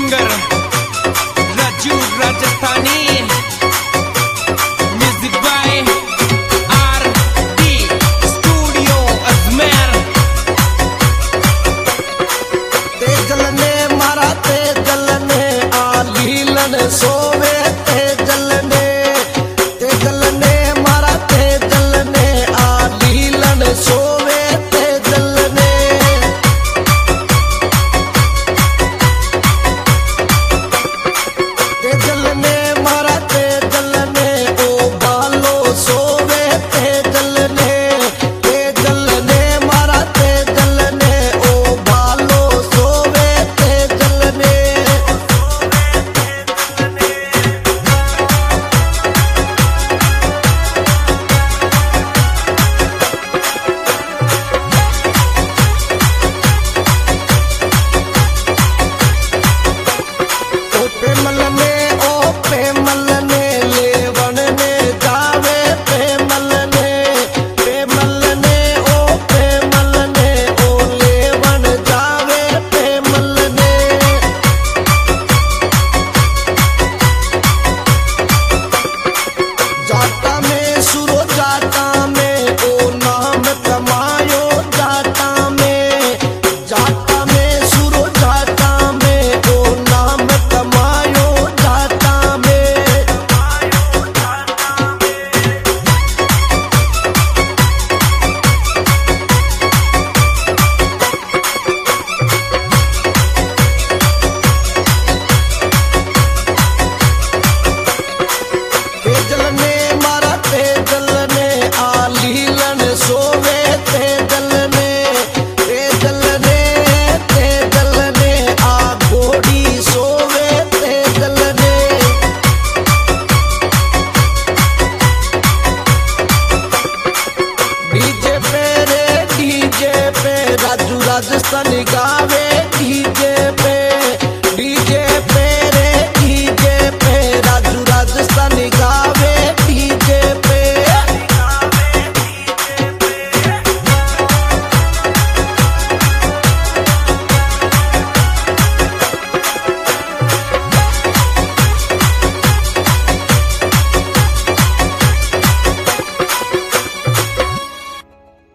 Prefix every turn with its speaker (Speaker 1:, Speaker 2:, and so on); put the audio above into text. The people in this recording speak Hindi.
Speaker 1: Singer Raju Rajasthani, music by RD. Studio Ajmer.
Speaker 2: Tejal ने मारा तेजल ने आलीलन सोवे तेजल ने, तेजल ने मारा तेजल ने आलीलन सोवे तेजल ने। तेजल ने मारा तेजल ने ओ बालो सोवे तेजल ने, तेजल ने मारा तेजल ने ओ बालो सोवे तेजल ने। ओ प्रेमल ने लेवन ने जावे प्रेमल ने, प्रेमल ने ओ प्रेमल ने ओ लेवन जावे प्रेमल ने। जाता में सुरो जाता में ओ नाम कमायो जाता में, जाता में सुरो जाता में ओ नाम कमायो जाता में। तेजल ने मारा तेजल ने आलीलन सोवे तेजल ने, तेजल ने तेजल ने आ घोड़ी सोवे तेजल ने। डीजे पे रे डीजे पे राजू राजस्थानी गा